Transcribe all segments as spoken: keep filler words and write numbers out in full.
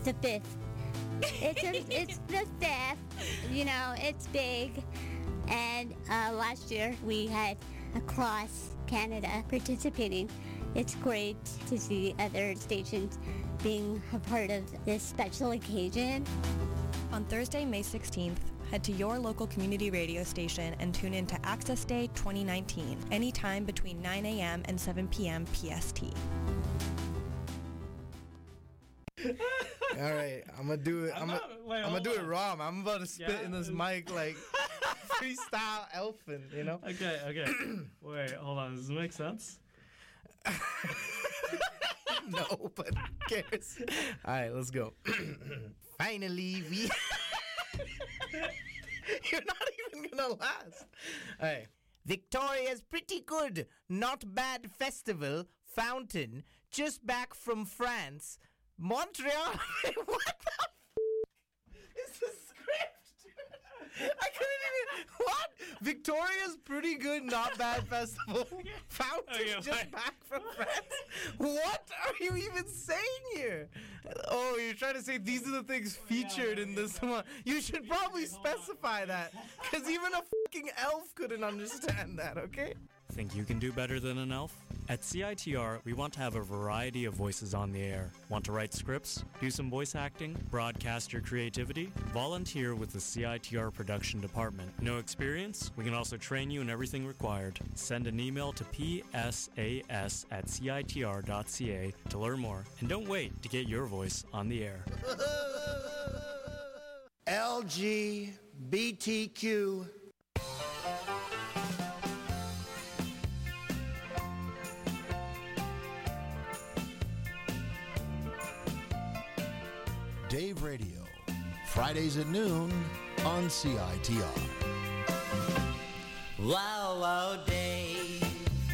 the fifth. It's a, it's the fifth. You know, it's big. And uh, last year we had across Canada participating. It's great to see other stations being a part of this special occasion. On Thursday, May sixteenth, head to your local community radio station and tune in to Access Day twenty nineteen, anytime between nine a.m. and seven p.m. P S T. All right, I'm gonna do it. I'm, I'm gonna, not- wait, I'm gonna hold do it on. wrong. I'm about to spit Yeah? in this mic like freestyle elfin, you know? Okay, okay. Wait, hold on. Does this make sense? No, but who cares? All right, let's go. Finally, we. You're not even gonna last. All right. Victoria's pretty good, not bad festival, fountain, just back from France. Montreal. What the f- is the script? I couldn't even. What? Victoria's pretty good, not bad festival, fountain, Okay, just fine. back from France. What are you even saying here? Oh, you're trying to say these are the things featured in this one. You should probably specify that, because even a fucking elf couldn't understand that, okay? Think you can do better than an elf? At C I T R, we want to have a variety of voices on the air. Want to write scripts? Do some voice acting? Broadcast your creativity? Volunteer with the C I T R production department. No experience? We can also train you in everything required. Send an email to p s a s at c i t r dot c a to learn more. And don't wait to get your voice on the air. L G B T Q. Dave Radio, Fridays at noon on C I T R. Wow, wow, Dave,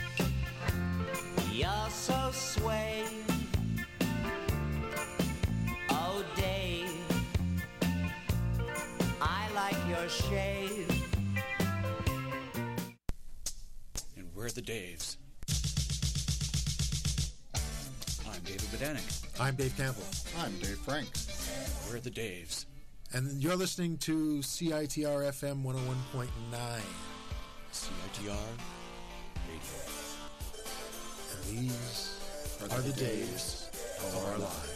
you're so sway. Oh, Dave, I like your shave. And we're the Daves. I'm David Bedanik. I'm Dave Campbell. I'm Dave Frank. We're the Daves. And you're listening to C I T R F M one oh one point nine. C I T R Radio. And these are, are the, the days of our lives.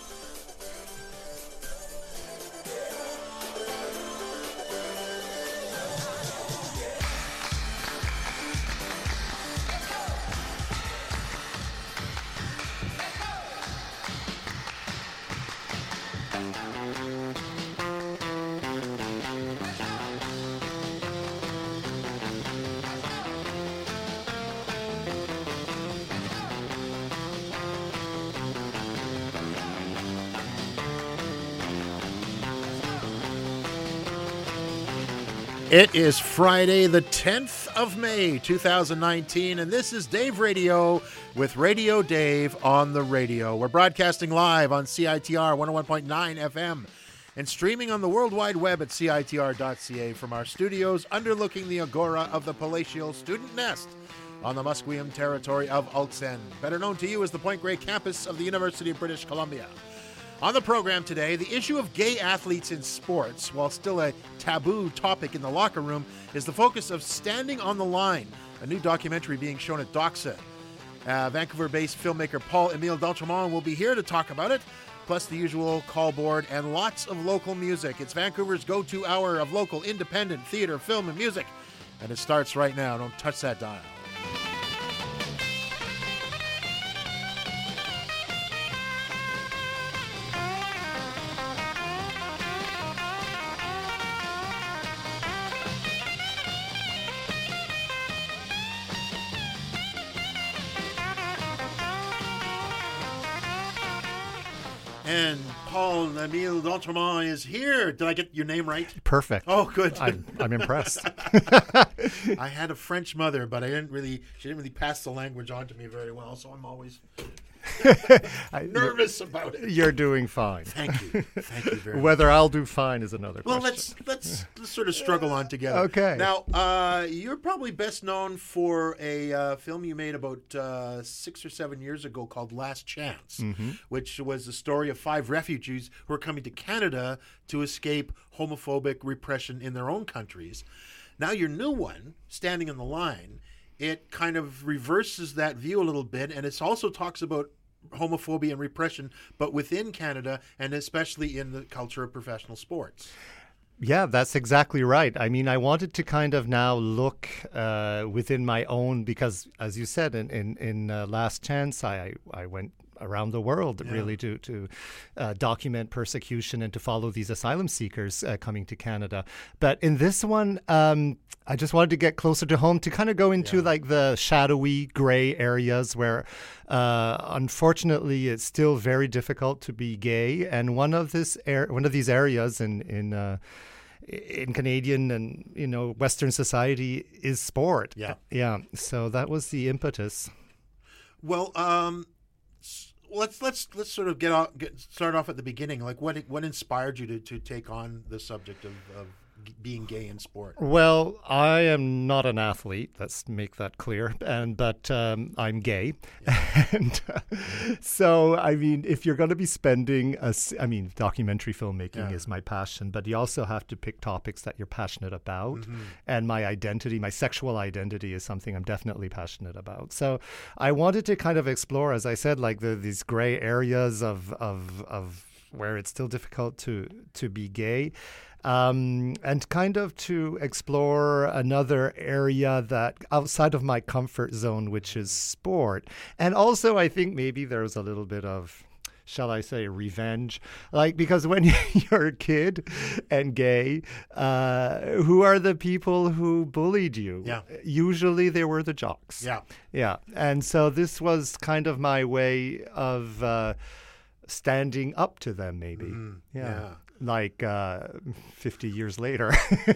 It is Friday, the tenth of May, two thousand nineteen, and this is Dave Radio with Radio Dave on the radio. We're broadcasting live on C I T R one oh one point nine F M and streaming on the World Wide Web at c i t r dot c a from our studios underlooking the agora of the palatial student nest on the Musqueam territory of Ulsan, better known to you as the Point Grey campus of the University of British Columbia. On the program today, the issue of gay athletes in sports, while still a taboo topic in the locker room, is the focus of Standing on the Line, a new documentary being shown at Doxa. Uh, Vancouver-based filmmaker Paul-Émile d'Entremont will be here to talk about it, plus the usual call board and lots of local music. It's Vancouver's go-to hour of local independent theater, film, and music, and it starts right now. Don't touch that dial. And Paul-Émile d'Entremont is here. Did I get your name right? Perfect. Oh, good. I'm, I'm impressed. I had a French mother, but I didn't really. She didn't really pass the language on to me very well, so I'm always I, nervous about it. You're doing fine. Thank you. Thank you very much. Whether I'll do fine is another well, question. Well, let's, let's let's sort of struggle on together. Okay. Now, uh, you're probably best known for a uh, film you made about uh, six or seven years ago called Last Chance, mm-hmm. which was the story of five refugees who are coming to Canada to escape homophobic repression in their own countries. Now, your new one, Standing in the Line, it kind of reverses that view a little bit, and it also talks about homophobia and repression, but within Canada and especially in the culture of professional sports. Yeah, that's exactly right. I mean, I wanted to kind of now look uh, within my own, because as you said, in, in, in uh, Last Chance, I, I went around the world yeah. really to, to uh, document persecution and to follow these asylum seekers uh, coming to Canada. But in this one, um, I just wanted to get closer to home to kind of go into yeah. like the shadowy gray areas where uh, unfortunately it's still very difficult to be gay. And one of this er- one of these areas in, in uh, in Canadian and, you know, Western society is sport. Yeah. Yeah. So that was the impetus. Well, um, let's let's let's sort of get off, get start off at the beginning. Like, what what inspired you to, to take on the subject of, of being gay in sport? Well, I am not an athlete. Let's make that clear. And but um, I'm gay, yeah. and uh, so I mean, if you're going to be spending, a, I mean, documentary filmmaking yeah. is my passion, but you also have to pick topics that you're passionate about. Mm-hmm. And my identity, my sexual identity, is something I'm definitely passionate about. So I wanted to kind of explore, as I said, like the, these gray areas of of of where it's still difficult to to be gay. Um, and kind of to explore another area that outside of my comfort zone, which is sport. And also, I think maybe there's a little bit of, shall I say, revenge. Like, because when you're a kid and gay, uh, who are the people who bullied you? Yeah. Usually they were the jocks. Yeah. Yeah. And so this was kind of my way of uh, standing up to them, maybe. Mm-hmm. Yeah. yeah. Like uh, fifty years later.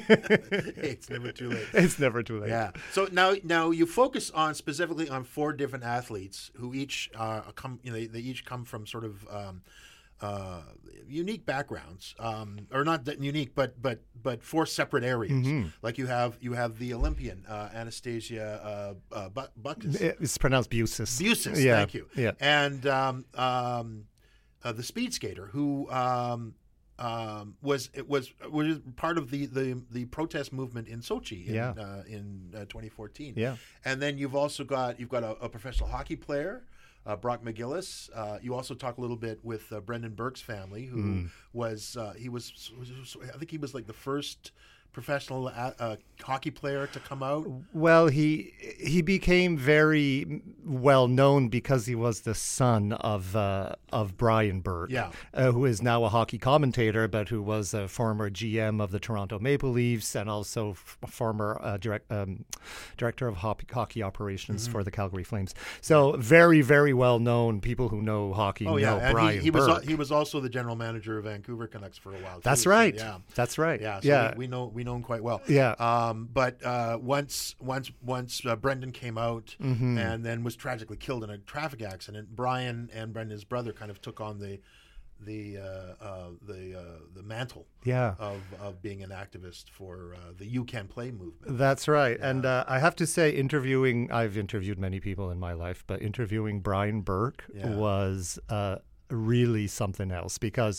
It's never too late. It's never too late. Yeah. So now, now you focus on specifically on four different athletes who each uh, come. You know, they, they each come from sort of um, uh, unique backgrounds, um, or not that unique, but but but four separate areas. Mm-hmm. Like you have you have the Olympian uh, Anastasia uh, uh, Bu- Buckus. It's pronounced Busis. Busis. Yeah. Thank you. Yeah. And um, um, uh, the speed skater who. Um, Um, was it was was part of the, the, the protest movement in Sochi in yeah. uh, in uh, twenty fourteen. Yeah, and then you've also got you've got a, a professional hockey player, uh, Brock McGillis. Uh, you also talk a little bit with uh, Brendan Burke's family, who mm. was uh, he was, was I think he was like the first professional uh, hockey player to come out. Well, he he became very well known because he was the son of uh, of Brian Burke, yeah. uh, who is now a hockey commentator, but who was a former G M of the Toronto Maple Leafs and also f- former uh, direct, um, director of hockey, hockey operations mm-hmm. for the Calgary Flames. So very, very well known. People who know hockey oh, know yeah. Brian he, he Burke. Was, he was also the general manager of Vancouver Canucks for a while. That's too, right. So, yeah, that's right. Yeah, so yeah. We, we know we know him quite well. Yeah. Um, but uh, once once once uh, Brendan came out mm-hmm. and then was tragically killed in a traffic accident, Brian and Brendan's brother kind of took on the the uh, uh, the uh, the mantle yeah. of, of being an activist for uh, the You Can Play movement. That's right. Yeah. And uh, I have to say, interviewing, I've interviewed many people in my life, but interviewing Brian Burke yeah. was uh, really something else because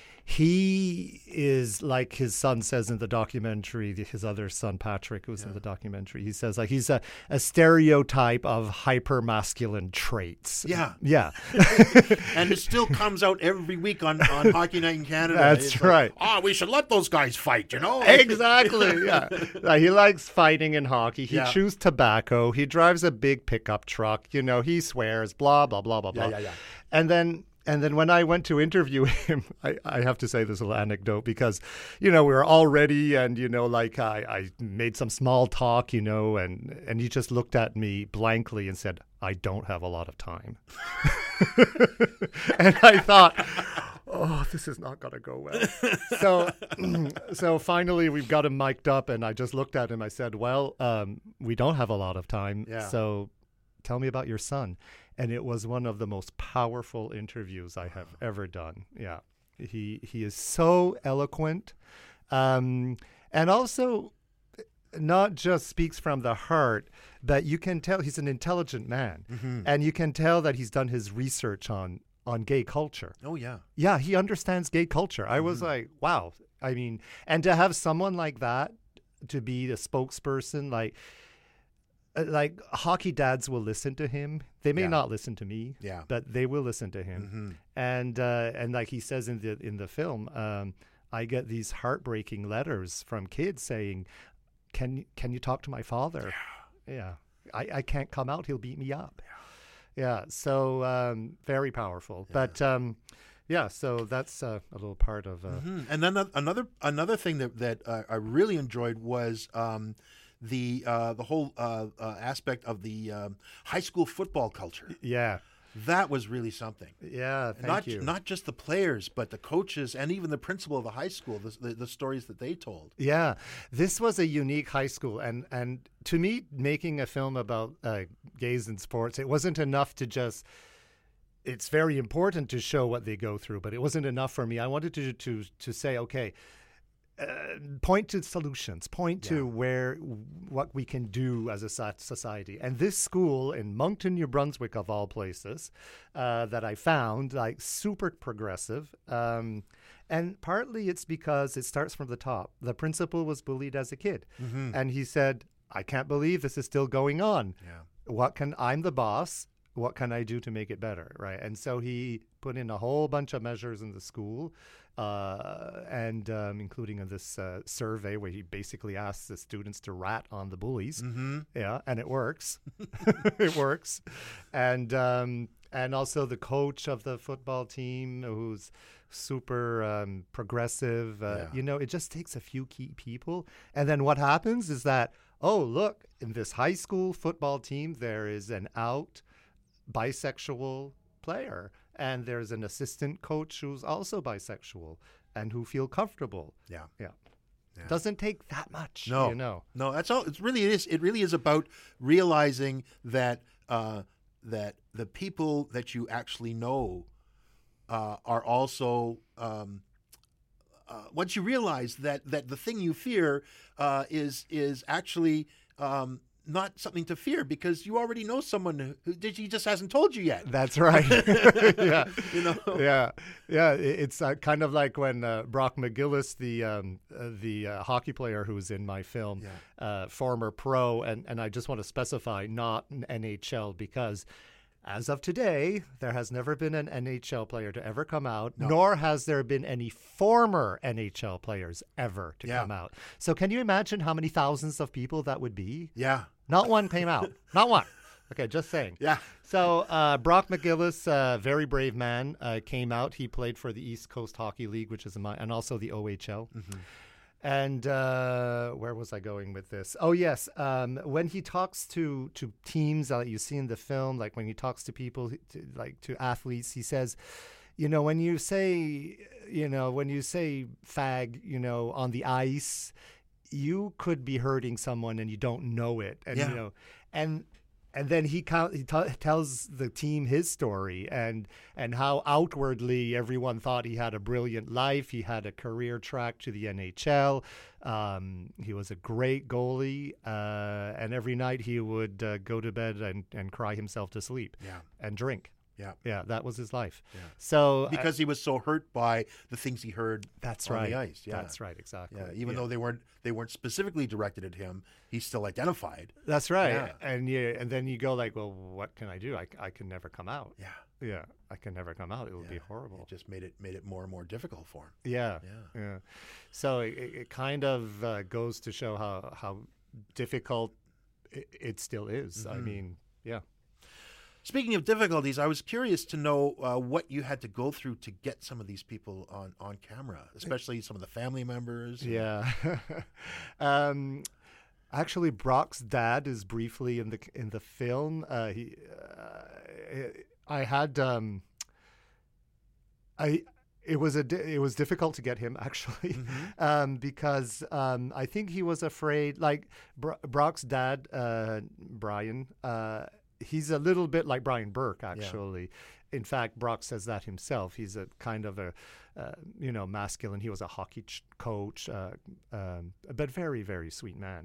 he is, like his son says in the documentary, his other son Patrick, who's yeah. in the documentary, he says like he's a, a stereotype of hyper-masculine traits. Yeah. Yeah. And it still comes out every week on, on Hockey Night in Canada. That's it's right. Like, oh, we should let those guys fight, you know? Exactly, yeah. Uh, he likes fighting in hockey. He yeah. chews tobacco. He drives a big pickup truck. You know, he swears, blah, blah, blah, blah, blah. Yeah, yeah, yeah. And then... And then when I went to interview him, I, I have to say this little anecdote because, you know, we were all ready and, you know, like I, I made some small talk, you know, and, and he just looked at me blankly and said, I don't have a lot of time. And I thought, oh, this is not going to go well. So so finally we've got him mic'd up and I just looked at him. I said, well, um, we don't have a lot of time. Yeah. So tell me about your son. and it was one of the most powerful interviews I have ever done. Yeah, he he is so eloquent, um, and also not just speaks from the heart, but you can tell he's an intelligent man, Mm-hmm. and you can tell that he's done his research on on gay culture. Oh, yeah. Yeah, he understands gay culture. I was Mhm. like, wow. I mean, and to have someone like that to be the spokesperson, like, uh, like hockey dads will listen to him. They may Yeah. not listen to me, Yeah. but they will listen to him. Mhm. And uh, and like he says in the in the film, um, I get these heartbreaking letters from kids saying, "Can can you talk to my father? Yeah, I, I can't come out. He'll beat me up." Yeah, so um, very powerful. But um, yeah, so that's uh, a little part of. Uh, Mhm. And then another another thing that that uh, I really enjoyed was um, the uh, the whole uh, uh, aspect of the um, high school football culture. Yeah, that was really something. Yeah, thank not you. not just the players, but the coaches and even the principal of the high school. The the, the stories that they told. Yeah, this was a unique high school, and and to me, making a film about uh, gays in sports, it wasn't enough to just. It's very important to show what they go through, but it wasn't enough for me. I wanted to to to say, okay, uh, point to solutions, point to where what we can do as a so- society. And this school in Moncton, New Brunswick, of all places, uh, that I found like super progressive. Um, And partly it's because it starts from the top. The principal was bullied as a kid. Mhm. And he said, I can't believe this is still going on. Yeah. What can, I'm the boss. What can I do to make it better? Right. And so he put in a whole bunch of measures in the school, uh, and um, including in this uh, survey where he basically asks the students to rat on the bullies. Mm-hmm. Yeah. And it works. It works. And, um, and also the coach of the football team, who's super um, progressive. Uh, Yeah. You know, it just takes a few key people. And then what happens is that, oh, look, in this high school football team, there is an out bisexual player. And there's an assistant coach who's also bisexual and who feel comfortable. Yeah. Yeah. Yeah. Doesn't take that much. No, You know. no, that's all. It really is. It really is about realizing that uh, that the people that you actually know uh, are also. Um, uh, once you realize that that the thing you fear uh, is is actually um, not something to fear because you already know someone who, who he just hasn't told you yet. That's right. Yeah. You know. Yeah. Yeah. It- It's uh, kind of like when uh, Brock McGillis, the um, uh, the uh, hockey player who's in my film, Yeah. uh, former pro, and, and I just want to specify not an N H L because as of today, there has never been an N H L player to ever come out, No. nor has there been any former N H L players ever to Yeah. come out. So can you imagine how many thousands of people that would be? Yeah. Not one came out. Not one. Okay, just saying. Yeah. So uh, Brock McGillis, uh, very brave man, uh, came out. He played for the East Coast Hockey League, which is my, and also the O H L. Mm-hmm. And uh, where was I going with this? Oh, yes. Um, when he talks to, to teams that you see in the film, like when he talks to people, to, like to athletes, he says, you know, when you say, you know, when you say fag, you know, on the ice, you could be hurting someone and you don't know it. And, Yeah. you know, and and then he, count, he t- tells the team his story and and how outwardly everyone thought he had a brilliant life. He had a career track to the N H L. Um, he was a great goalie. Uh, and every night he would uh, go to bed and, and cry himself to sleep Yeah. and drink. Yeah. Yeah, that was his life. Yeah. So Because he was so hurt by the things he heard That's on right. the ice. Yeah. That's right, exactly. Yeah, even Yeah. though they weren't they weren't specifically directed at him, he's still identified. That's right. Yeah. And you, and then you go like, well, what can I do? I, I can never come out. Yeah. Yeah, I can never come out. It would be horrible. It just made it made it more and more difficult for him. Yeah, Yeah. yeah. So it, it kind of uh, goes to show how how difficult it, it still is. I Mhm. mean, yeah. Speaking of difficulties, I was curious to know uh, what you had to go through to get some of these people on, on camera, especially some of the family members. Yeah. um, actually, Brock's dad is briefly in the in the film. Uh, he, uh, I had, um, I. It was a di- it was difficult to get him actually, Mm-hmm. um, because um, I think he was afraid. Like Bro- Brock's dad, uh, Brian. Uh, he's a little bit like Brian Burke, actually. Yeah. In fact, Brock says that himself. He's a kind of a, uh, you know, masculine. He was a hockey ch- coach, uh, um, but very, very sweet man.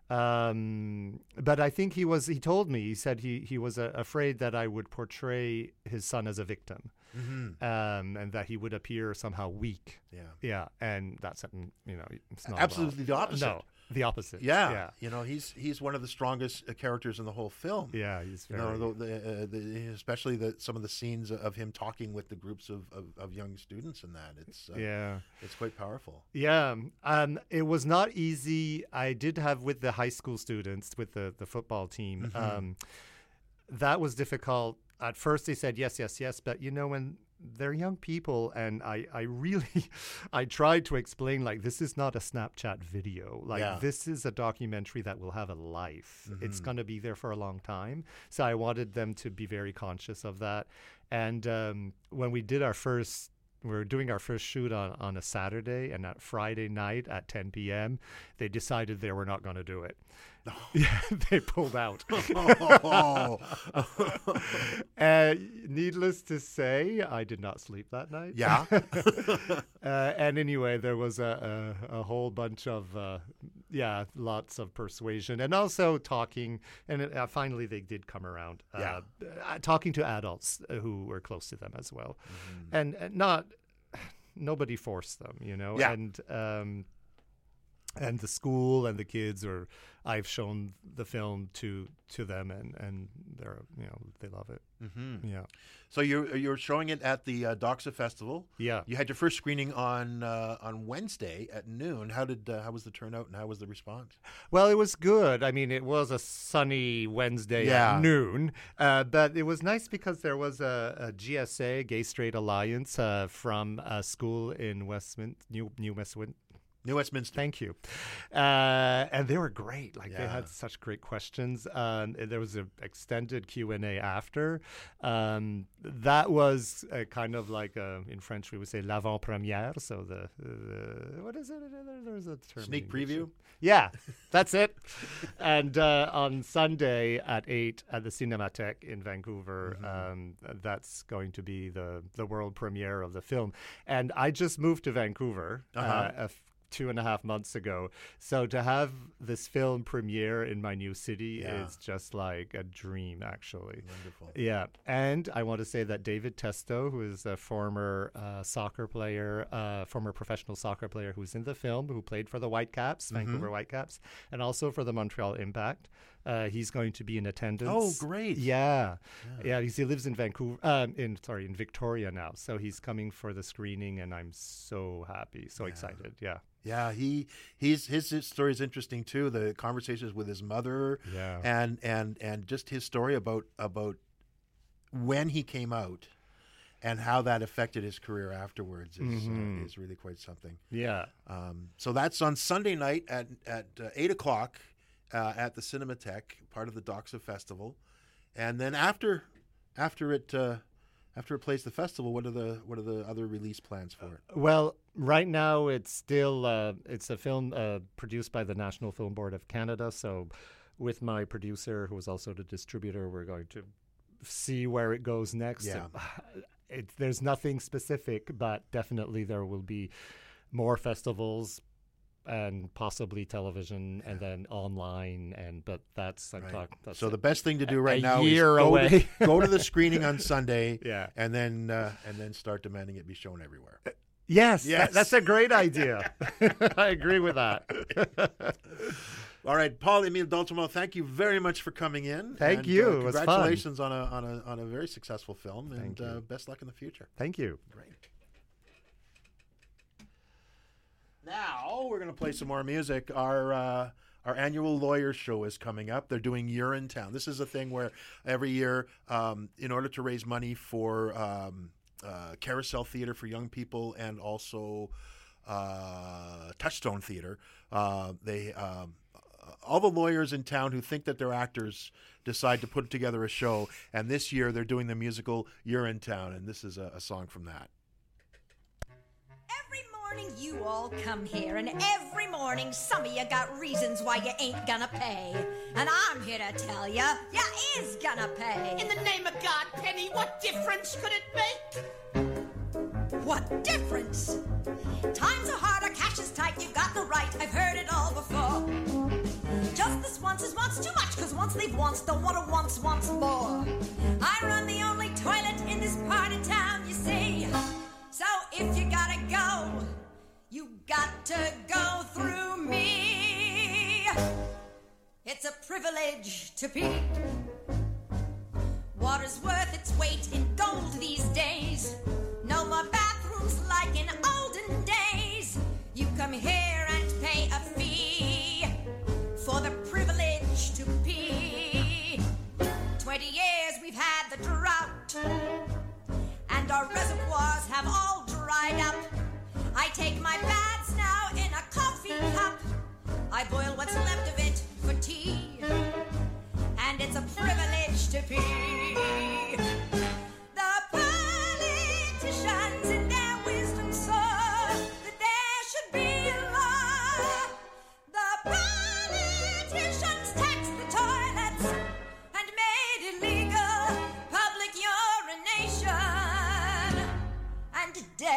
Um, but I think he was, he told me, he said he, he was uh, afraid that I would portray his son as a victim. Mm-hmm. Um, and that he would appear somehow weak. Yeah. Yeah. And that's, you know, it's not absolutely the opposite. No, the opposite. Yeah. yeah. You know, he's he's one of the strongest uh, characters in the whole film. Yeah. He's very... You know, the, the, uh, the, especially the, some of the scenes of him talking with the groups of, of, of young students and that. It's uh, yeah. It's quite powerful. Yeah. Um, it was not easy. I did have with the high school students, with the, the football team, mm-hmm. um, that was difficult. At first they said yes, yes, yes. But, you know, when they're young people, and I, I really, I tried to explain, like, this is not a Snapchat video. Like, yeah. this is a documentary that will have a life. Mm-hmm. It's going to be there for a long time. So I wanted them to be very conscious of that. And um, when we did our first, we were doing our first shoot on, on a Saturday, and at Friday night at ten p.m., they decided they were not going to do it. Oh. Yeah, they pulled out. oh. uh, needless to say, I did not sleep that night. Yeah. uh, and anyway, there was a, a, a whole bunch of, uh, yeah, lots of persuasion and also talking. And it, uh, finally, they did come around. Uh, yeah. Uh, talking to adults who were close to them as well. Mm-hmm. And, and not, nobody forced them, you know. Yeah. And, um, and the school and the kids, or I've shown the film to to them, and, and they're, you know, they love it. Mm-hmm. Yeah. So you're you're showing it at the uh, Doxa Festival. Yeah. You had your first screening on uh, on Wednesday at noon. How did uh, how was the turnout and how was the response? Well, it was good. I mean, it was a sunny Wednesday yeah. at noon, uh, but it was nice because there was a, a G S A, Gay Straight Alliance, uh, from a school in Westminster, New New Westminster. New Westminster. Thank you. Uh, and they were great. Like, yeah. they had such great questions. Um, and there was an extended Q and A after. Um, that was a kind of like, a, in French, we would say l'avant-première. So the, the, what is it? There's a term. Sneak preview? Yeah, that's it. And uh, on Sunday at eight at the Cinémathèque in Vancouver, mm-hmm. um, that's going to be the, the world premiere of the film. And I just moved to Vancouver uh-huh. uh, a f- two and a half months ago. So to have this film premiere in my new city yeah. is just like a dream, actually. Wonderful. Yeah. And I want to say that David Testo, who is a former uh, soccer player, uh, former professional soccer player who's in the film, who played for the Whitecaps, mm-hmm. Vancouver Whitecaps, and also for the Montreal Impact. Uh, he's going to be in attendance. Oh, great! Yeah, yeah. yeah he lives in Vancouver, um, in sorry, in Victoria now. So he's coming for the screening, and I'm so happy, so yeah. excited. Yeah, yeah. He he's his, his story is interesting too. The conversations with his mother, yeah, and and and just his story about about when he came out and how that affected his career afterwards is mm-hmm. uh, is really quite something. Yeah. Um, so that's on Sunday night at at uh, eight o'clock. Uh, at the Cinémathèque, part of the Doxa Festival, and then after, after it, uh, after it plays the festival, what are the what are the other release plans for it? Well, right now it's still uh, it's a film uh, produced by the National Film Board of Canada. So, with my producer, who is also the distributor, we're going to see where it goes next. Yeah. It, there's nothing specific, but definitely there will be more festivals. And possibly television, yeah. and then online, and but that's I'm right. talking. That's so a, the best thing to do right a now year is go away. to, go to the screening on Sunday, yeah, and then uh, and then start demanding it be shown everywhere. Uh, yes, yes, that, that's a great idea. I agree with that. All right, Paul-Émile d'Altimo, thank you very much for coming in. Thank and, you. Uh, it was fun. Congratulations on a on a on a very successful film, thank and uh, best luck in the future. Thank you. Great. Now we're going to play some more music. Our uh, our annual Lawyers Show is coming up. They're doing Urinetown. This is a thing where every year, um, in order to raise money for um, uh, Carousel Theatre for young people and also uh, Touchstone Theatre, uh, they um, all the lawyers in town who think that they're actors decide to put together a show. And this year they're doing the musical Urinetown, and this is a, a song from that. Every morning you you all come here, and every morning some of you got reasons why you ain't gonna pay. And I'm here to tell you, you is gonna pay. In the name of God, Penny, what difference could it make? What difference? Times are hard, our cash is tight, you've got the right, I've heard it all before. Just this once is once too much, cause once they've once, don't wanna once, once more. I run the only toilet in this part of town, you see. So if you gotta go, you got to go through me. It's a privilege to pee. Water's worth its weight in gold these days. No more bathrooms like in olden days. You come here and pay a fee for the privilege to pee. Twenty years we've had the drought, and our reservoirs have all dried up. I take my baths now in a coffee cup. I boil what's left of it for tea, and it's a privilege to pee. The politicians in their wisdom saw that there should be a law. The politicians taxed the toilets and made illegal public urination and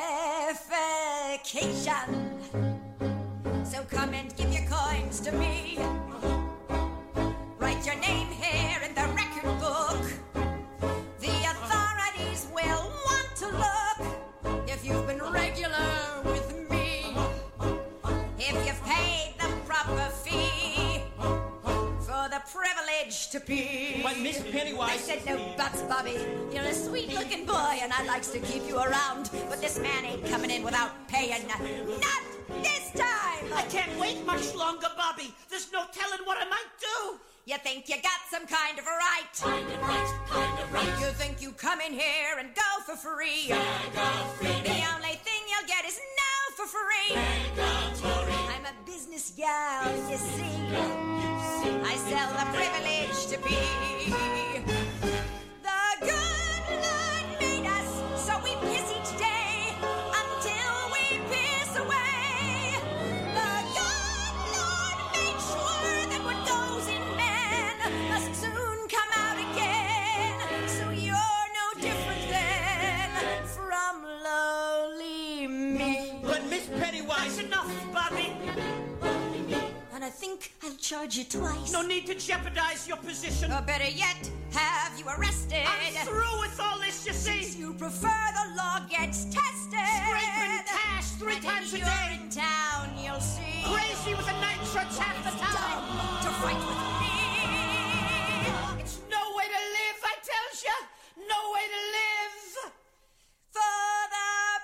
defecation. So come and give your coins to me. Write your name here in the record book. The authorities will want to look if you've been regular with me. If you've paid the proper fee for the privilege to pee. But Miss Pennywise... I said no buts, Bobby. You're a sweet-looking boy, and I likes to keep you around. But this man ain't coming in without paying. Not this time! I can't wait much longer, Bobby. There's no telling what I might do. You think you got some kind of a right? Kind of right, kind of right. You think you come in here and go for free? free. The only thing you'll get is no for free. Mandatory. I'm a business gal, you see. I sell the privilege to be. The good Lord made us, so we piss each day until we piss away. The good Lord made sure that what goes in men must soon come out again. So you're no different then from lowly me. But Miss Pennywise, enough, Bobby. And I think I'll charge you twice. No need to jeopardize your position. Or better yet, have you arrested. I'm through with all this, you see. Since you prefer the law gets tested. Scraping cash three and times a you're day. in town, you'll see. Crazy with the nitrates half the time. Dumb to fight with me. It's no way to live, I tells ya. No way to live. For the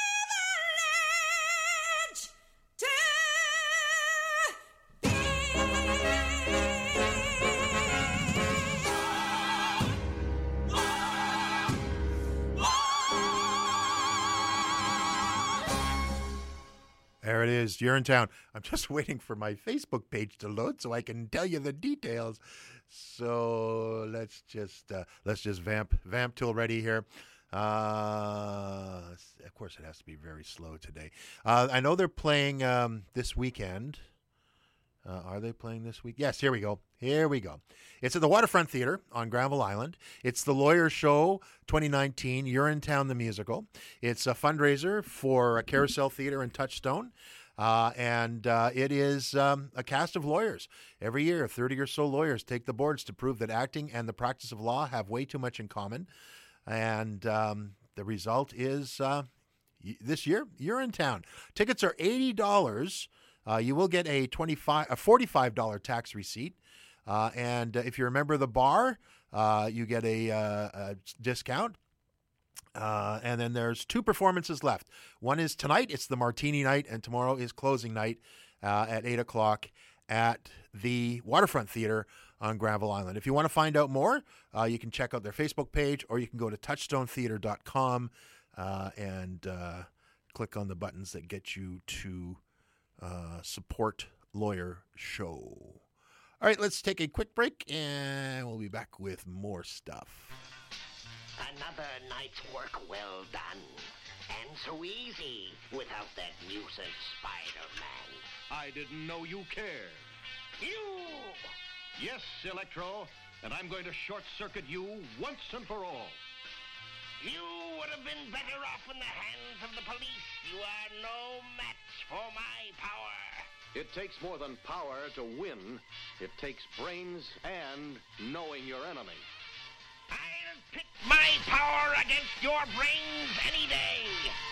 privilege to There it is, Urinetown. I'm just waiting for my Facebook page to load so I can tell you the details. So let's just uh, let's just vamp vamp till ready here. Uh, of course, it has to be very slow today. Uh, I know they're playing um, this weekend. Uh, are they playing this week? Yes, here we go. Here we go. It's at the Waterfront Theatre on Granville Island. It's the Lawyer Show twenty nineteen, Urinetown the Musical. It's a fundraiser for Carousel Theatre and Touchstone. Uh, and uh, it is um, a cast of lawyers. Every year, thirty or so lawyers take the boards to prove that acting and the practice of law have way too much in common. And um, the result is uh, y- this year, Urinetown. Tickets are eighty dollars. Uh, you will get a twenty-five, a forty-five dollars tax receipt. Uh, and uh, if you're a member of the bar, uh, you get a, uh, a discount. Uh, and then there's two performances left. One is tonight. It's the Martini night. And tomorrow is closing night uh, at eight o'clock at the Waterfront Theatre on Granville Island. If you want to find out more, uh, you can check out their Facebook page, or you can go to touchstone theatre dot com uh, and uh, click on the buttons that get you to uh, support Lawyer Show. All right, let's take a quick break, and we'll be back with more stuff. Another night's work well done. And so easy without that nuisance Spider-Man. I didn't know you cared. You! Yes, Electro, and I'm going to short-circuit you once and for all. You would have been better off in the hands of the police. You are no match for my power. It takes more than power to win. It takes brains and knowing your enemy. I'll pit my power against your brains any day.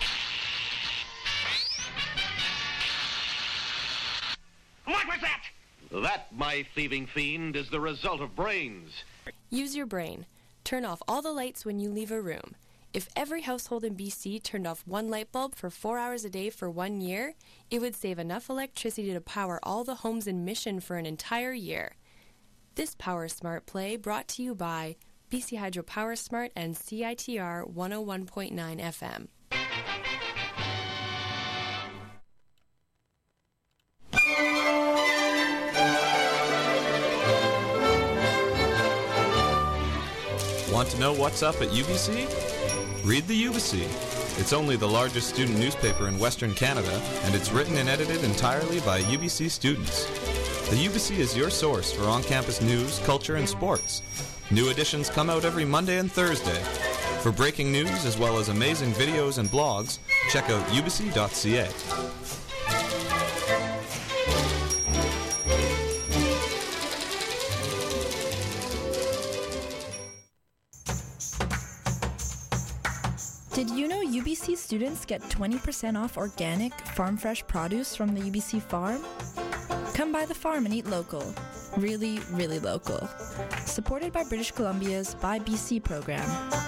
What was that? That, my thieving fiend, is the result of brains. Use your brain. Turn off all the lights when you leave a room. If every household in B C turned off one light bulb for four hours a day for one year, it would save enough electricity to power all the homes in Mission for an entire year. This Power Smart play brought to you by B C Hydro Power Smart and C I T R one oh one point nine F M. Want to know what's up at U B C? Read the U B C. It's only the largest student newspaper in Western Canada, and it's written and edited entirely by U B C students. The U B C is your source for on-campus news, culture, and sports. New editions come out every Monday and Thursday. For breaking news as well as amazing videos and blogs, check out u b c dot c a. Did you know U B C students get twenty percent off organic, farm-fresh produce from the U B C farm? Come by the farm and eat local. Really, really local. Supported by British Columbia's Buy B C program.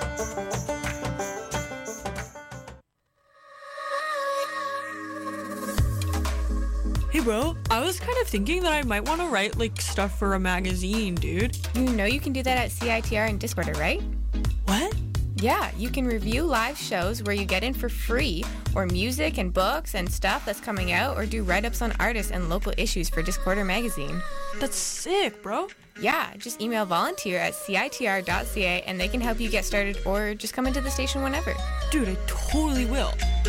Hey bro, I was kind of thinking that I might want to write like stuff for a magazine, dude. You know you can do that at C I T R and Discorder, right? What? Yeah, you can review live shows where you get in for free, or music and books and stuff that's coming out, or do write-ups on artists and local issues for Discorder magazine. That's sick, bro. Yeah, just email volunteer at c i t r dot c a and they can help you get started, or just come into the station whenever. Dude, I totally will.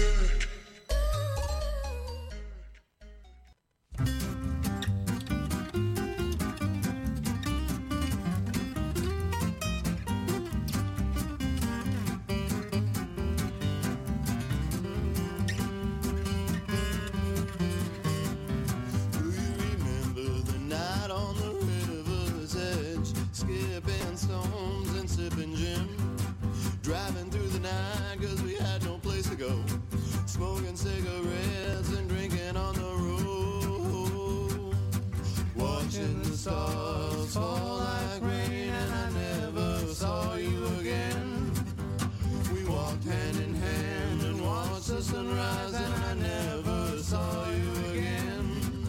Smoking cigarettes and drinking on the road, watching the stars fall like rain, and I never saw you again. We walked hand in hand and watched the sunrise, and I never saw you again.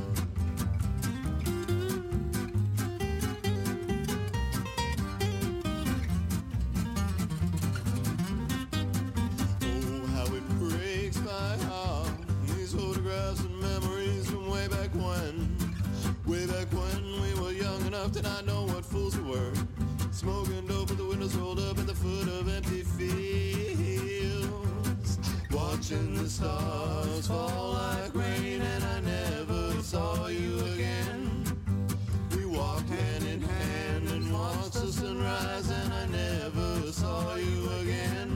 Did I know what fools we were? Smoking dope with the windows rolled up at the foot of empty fields, watching the stars fall like rain, and I never saw you again. We walked hand in hand and watched the sunrise, and I never saw you again.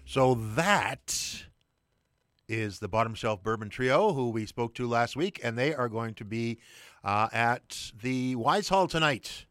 So that is the Bottom Shelf Bourbon Trio, who we spoke to last week, and they are going to be uh, at the Wise Hall tonight.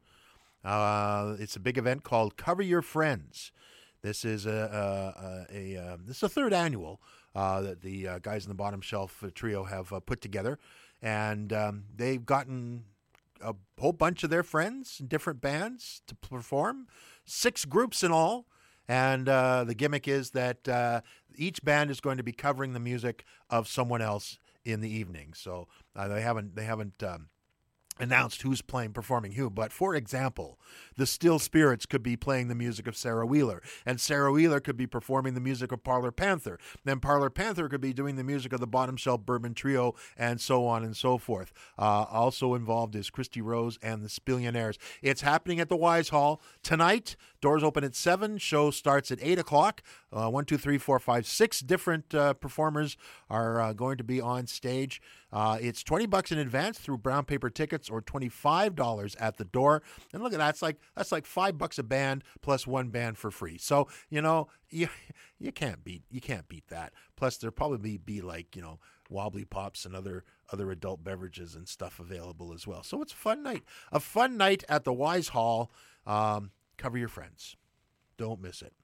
Uh, it's a big event called Cover Your Friends. This is a, a, a, a this is the third annual uh, that the uh, guys in the Bottom Shelf Trio have uh, put together, and um, they've gotten a whole bunch of their friends in different bands to perform, six groups in all. And uh, the gimmick is that uh, each band is going to be covering the music of someone else in the evening. So uh, they haven't they haven't um, announced who's playing, performing who. But for example, the Still Spirits could be playing the music of Sarah Wheeler, and Sarah Wheeler could be performing the music of Parlor Panther. Then Parlor Panther could be doing the music of the Bottom Shelf Bourbon Trio, and so on and so forth. Uh, also involved is Christy Rose and the Spillionaires. It's happening at the Wise Hall tonight. Doors open at seven. Show starts at eight o'clock. Uh, one, two, three, four, five, six different uh, performers are uh, going to be on stage. Uh, it's twenty bucks in advance through brown paper tickets, or twenty-five dollars at the door. And look at that. That's like, that's like five bucks a band plus one band for free. So, you know, you, you can't beat, you can't beat that. Plus there'll probably be like, you know, wobbly pops and other, other adult beverages and stuff available as well. So it's a fun night, a fun night at the Wise Hall. Um, cover your friends. Don't miss it.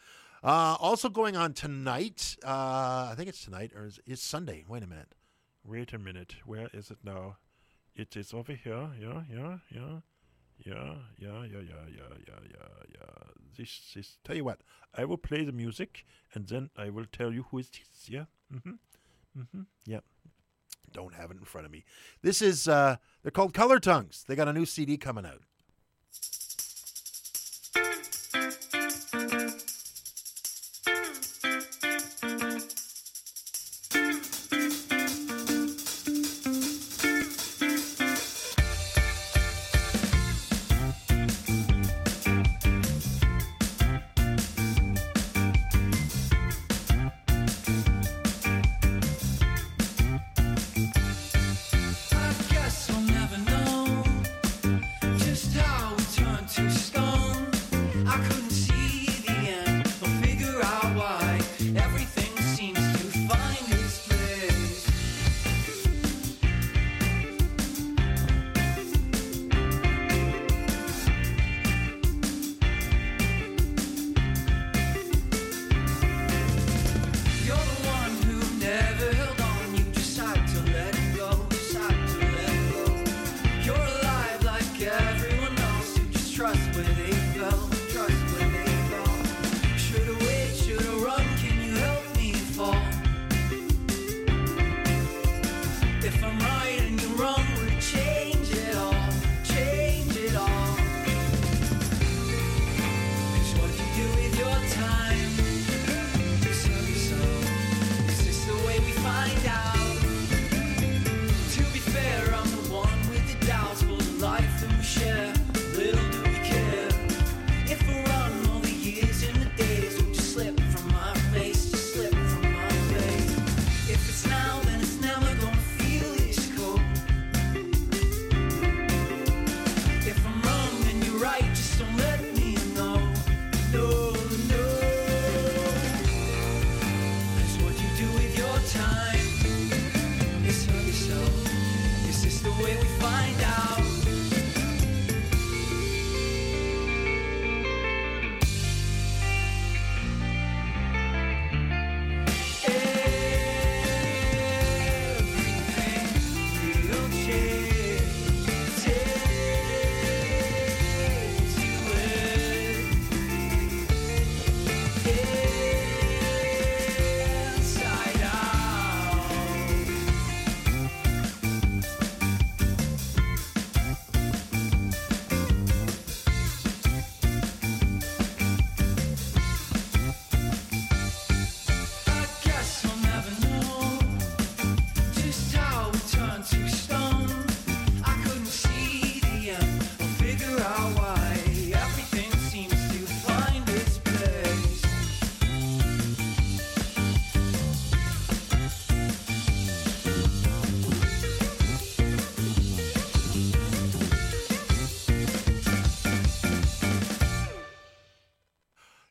Uh, also going on tonight, uh, I think it's tonight, or is it's Sunday. Wait a minute. Wait a minute. Where is it now? It is over here. Yeah, yeah, yeah. Yeah, yeah, yeah, yeah, yeah, yeah, yeah, yeah. This, this. Tell you what, I will play the music, and then I will tell you who it is. Yeah? Mm-hmm. Mm-hmm. Yeah. Don't have it in front of me. This is, uh, they're called Color Tongues. They got a new C D coming out. I guess we'll never know just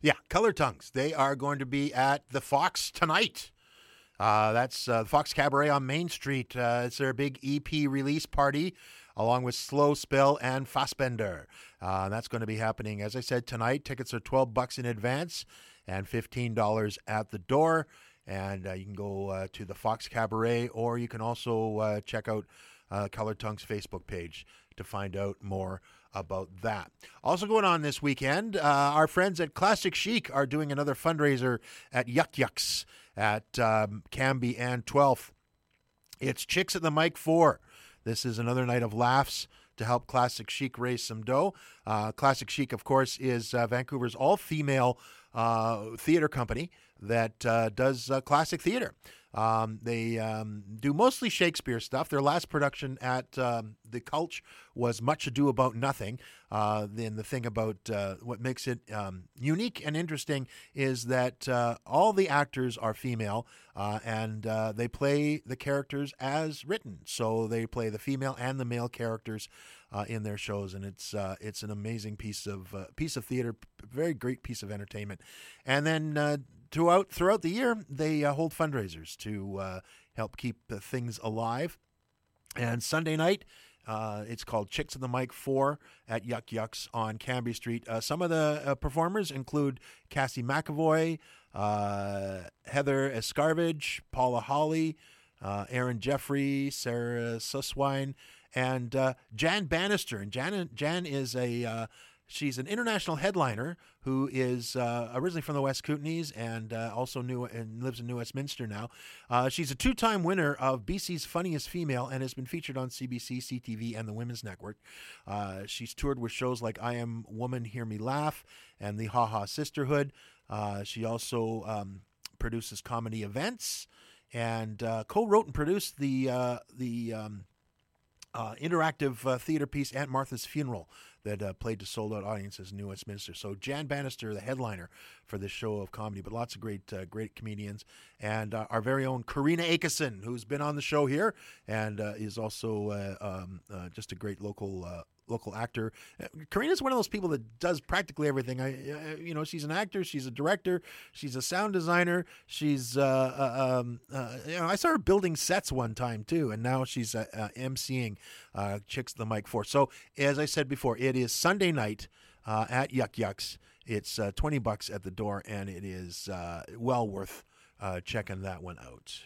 Yeah, Color Tongues. They are going to be at the Fox tonight. Uh, that's uh, Fox Cabaret on Main Street. Uh, it's their big E P release party, along with Slow Spell and Fassbender. Uh, that's going to be happening, as I said, tonight. Tickets are twelve bucks in advance and fifteen dollars at the door. And uh, you can go uh, to the Fox Cabaret, or you can also uh, check out uh, Color Tongue's Facebook page to find out more about that. Also going on this weekend, uh, our friends at Classic Chic are doing another fundraiser at Yuck Yucks at um, Cambie and twelfth. It's Chicks at the Mic four. This is another night of laughs to help Classic Chic raise some dough. Uh, Classic Chic, of course, is uh, Vancouver's all-female uh, theater company that uh, does uh, classic theater. Um, they um, do mostly Shakespeare stuff. Their last production at um, the Cultch was Much Ado About Nothing. Uh, then the thing about uh, what makes it um, unique and interesting is that uh, all the actors are female, uh, and uh, they play the characters as written. So they play the female and the male characters uh, in their shows, and it's uh, it's an amazing piece of uh, piece of theater, very great piece of entertainment. And then uh, Throughout throughout the year, they uh, hold fundraisers to uh, help keep uh, things alive. And Sunday night, uh, it's called Chicks at the Mic four at Yuck Yucks on Cambie Street. Uh, some of the uh, performers include Cassie McAvoy, uh, Heather Escarvage, Paula Hawley, uh, Aaron Jeffrey, Sarah Susswine, and uh, Jan Bannister. And Jan, Jan is a... Uh, She's an international headliner who is uh, originally from the West Kootenays and uh, also new and lives in New Westminster now. Uh, she's a two-time winner of B C's Funniest Female and has been featured on C B C, C T V, and the Women's Network. Uh, she's toured with shows like I Am Woman, Hear Me Laugh, and the Ha Ha Sisterhood. Uh, she also um, produces comedy events and uh, co-wrote and produced the uh, the um, uh, interactive uh, theater piece Aunt Martha's Funeral that uh, played to sold-out audiences in New Westminster. So Jan Bannister, the headliner for this show of comedy, but lots of great uh, great comedians. And uh, our very own Karina Akeson, who's been on the show here and uh, is also uh, um, uh, just a great local uh, local actor. Uh, Karina's one of those people that does practically everything. I, uh, you know, she's an actor, she's a director, she's a sound designer, she's, uh, uh, um, uh, you know, I saw her building sets one time too, and now she's uh, uh, emceeing uh, Chicks at the Mic four. So, as I said before, it is Sunday night uh, at Yuck Yucks. It's uh, twenty bucks at the door, and it is uh, well worth uh, checking that one out.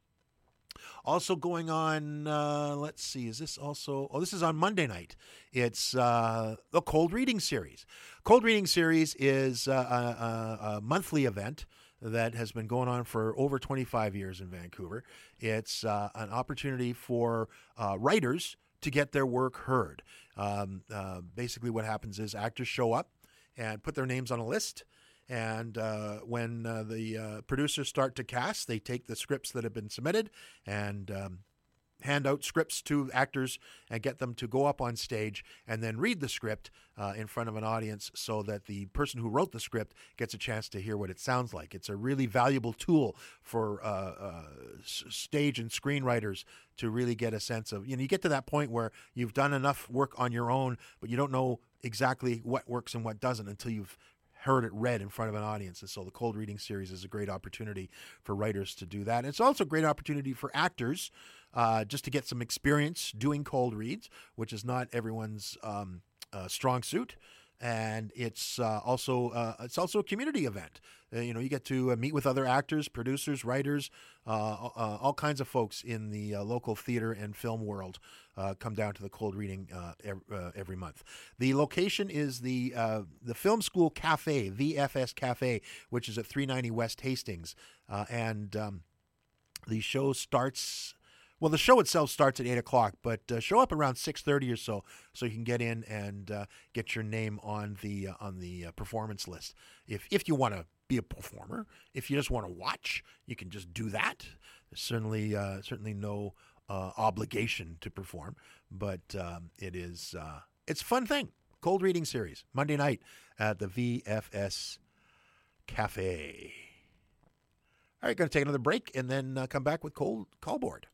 Also going on, uh, let's see, is this also, oh, this is on Monday night. It's uh, the Cold Reading Series. Cold Reading Series is uh, a, a, a monthly event that has been going on for over twenty-five years in Vancouver. It's uh, an opportunity for uh, writers to get their work heard. Um, uh, basically what happens is actors show up and put their names on a list. And uh, when uh, the uh, producers start to cast, they take the scripts that have been submitted and um, hand out scripts to actors and get them to go up on stage and then read the script uh, in front of an audience so that the person who wrote the script gets a chance to hear what it sounds like. It's a really valuable tool for uh, uh, s- stage and screenwriters to really get a sense of, you know, you get to that point where you've done enough work on your own, but you don't know exactly what works and what doesn't until you've heard it read in front of an audience. And so the Cold Reading Series is a great opportunity for writers to do that. And it's also a great opportunity for actors uh, just to get some experience doing cold reads, which is not everyone's um, uh, strong suit. And it's uh, also uh, it's also a community event. Uh, you know, you get to uh, meet with other actors, producers, writers, uh, uh, all kinds of folks in the uh, local theater and film world uh, come down to the Cold Reading uh, every, uh, every month. The location is the uh, the Film School Cafe, V F S Cafe, which is at three ninety West Hastings, uh, and um, the show starts. Well, the show itself starts at eight o'clock, but uh, show up around six thirty or so, so you can get in and uh, get your name on the uh, on the uh, performance list. If if you want to be a performer, if you just want to watch, you can just do that. There's certainly uh, certainly no uh, obligation to perform, but um, it is uh, it's a fun thing. Cold Reading Series Monday night at the V F S Cafe. All right, going to take another break and then uh, come back with Cold Callboard.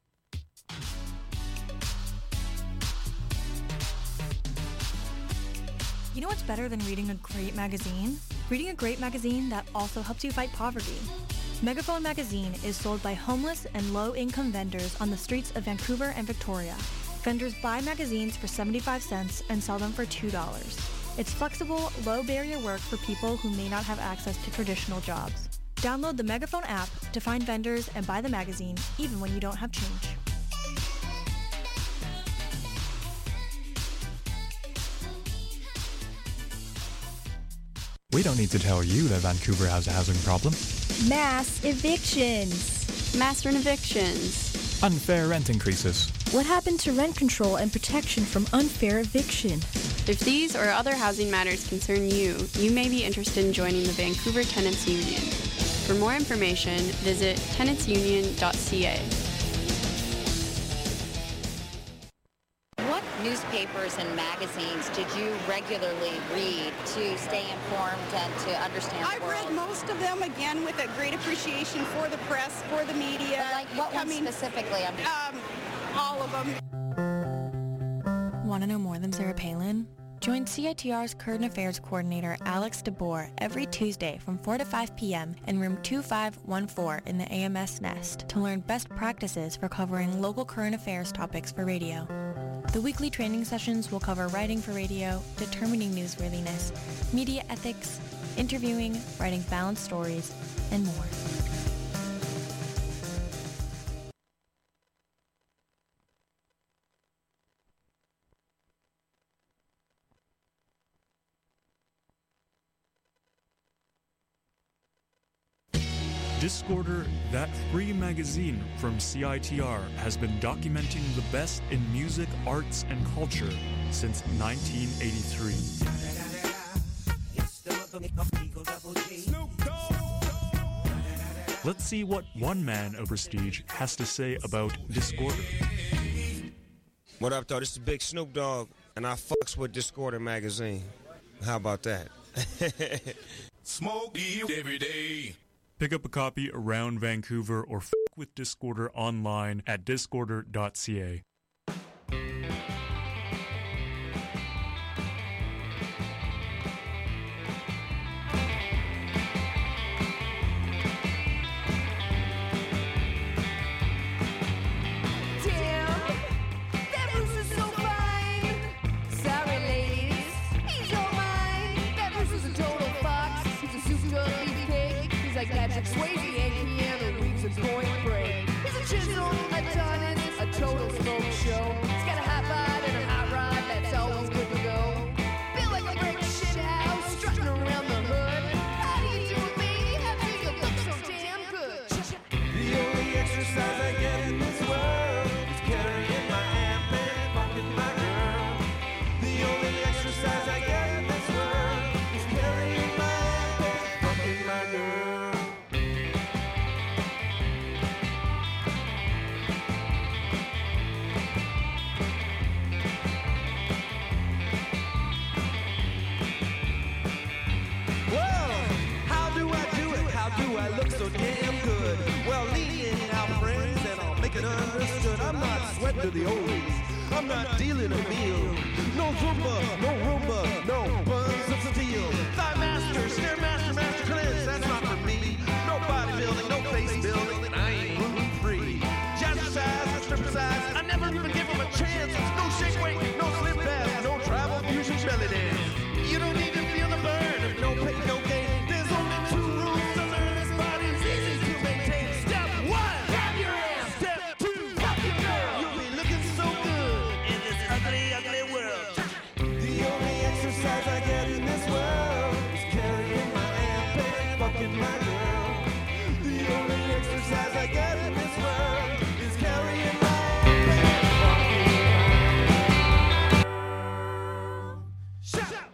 You know what's better than reading a great magazine? Reading a great magazine that also helps you fight poverty. Megaphone magazine is sold by homeless and low-income vendors on the streets of Vancouver and Victoria. Vendors buy magazines for seventy-five cents and sell them for two dollars. It's flexible, low-barrier work for people who may not have access to traditional jobs. Download the Megaphone app to find vendors and buy the magazine, even when you don't have change. We don't need to tell you that Vancouver has a housing problem. Mass evictions. Mass rent evictions. Unfair rent increases. What happened to rent control and protection from unfair eviction? If these or other housing matters concern you, you may be interested in joining the Vancouver Tenants Union. For more information, visit tenants union dot c a. What newspapers and magazines did you regularly read to stay informed and to understand I've the world? read most of them, again, with a great appreciation for the press, for the media. But like what I ones mean, specifically? I'm um, all of them. Want to know more than Sarah Palin? Join C I T R's Current Affairs Coordinator Alex DeBoer every Tuesday from four to five p.m. in room two five one four in the A M S Nest to learn best practices for covering local current affairs topics for radio. The weekly training sessions will cover writing for radio, determining newsworthiness, media ethics, interviewing, writing balanced stories, and more. Discorder, that free magazine from C I T R, has been documenting the best in music, arts, and culture since nineteen eighty-three. Let's see what one man of prestige has to say about Discorder. What up, though? This is Big Snoop Dogg, and I fucks with Discorder magazine. How about that? Smoke you every day. Pick up a copy around Vancouver or f*** with Discorder online at discorder dot c a. Swayze and Keanu Reeves and Point Break. He's a chisel, a tonnage, a total smoke show. He's got a hot bod and a hot rod that's always good to go. Feel like a brick shit house, strutting around the hood. How do you do it, baby? How do you look so damn good? The only exercise I get in this world is carrying my amp and fucking my girl. The only exercise I get in this world is carrying my amp and fucking my girl. So damn good. Well, leading out friends and I'll make it understood. I'm not sweating to the oldies. I'm not dealing a meal. No Zumba, no Roomba, no buns of steel. Thigh master, stair master, master cleanse. That's not for me. No bodybuilding, no face building, and I ain't gluten free. Jazzercise, stripper size. I never even give them a chance. No shake weight, no slip pass, no tribal fusion belly dance. You don't even feel the burn. If no pay, no gain. There's only two rules to learn. Easy to maintain. Step one, grab your ass. Step two, fuck your girl. You'll be looking so good in this ugly, ugly world. The only exercise I get in this world is carrying my amp and fucking my girl. The only exercise I get in this world is carrying my amp and fucking my girl. Shut up.